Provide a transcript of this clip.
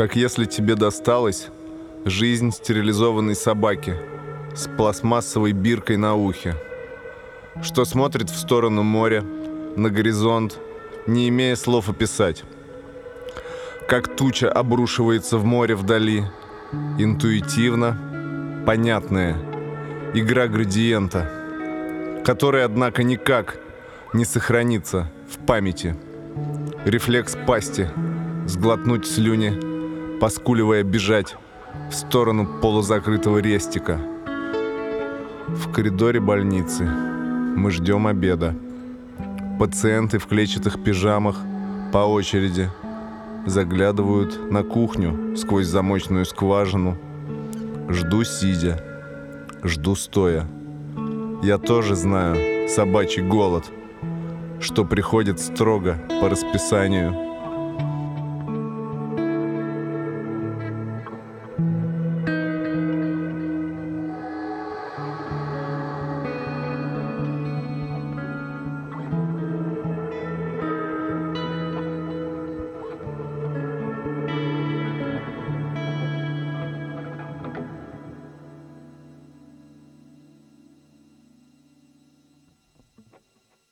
Как если тебе досталась жизнь стерилизованной собаки с пластмассовой биркой на ухе, что смотрит в сторону моря, на горизонт, не имея слов описать. Как туча обрушивается в море вдали, интуитивно, понятная игра градиента, которая, однако, никак не сохранится в памяти. Рефлекс пасти, сглотнуть слюни, поскуливая бежать в сторону полузакрытого рестика. В коридоре больницы мы ждем обеда. Пациенты в клетчатых пижамах по очереди заглядывают на кухню сквозь замочную скважину. Жду сидя, жду стоя. Я тоже знаю собачий голод, что приходит строго по расписанию.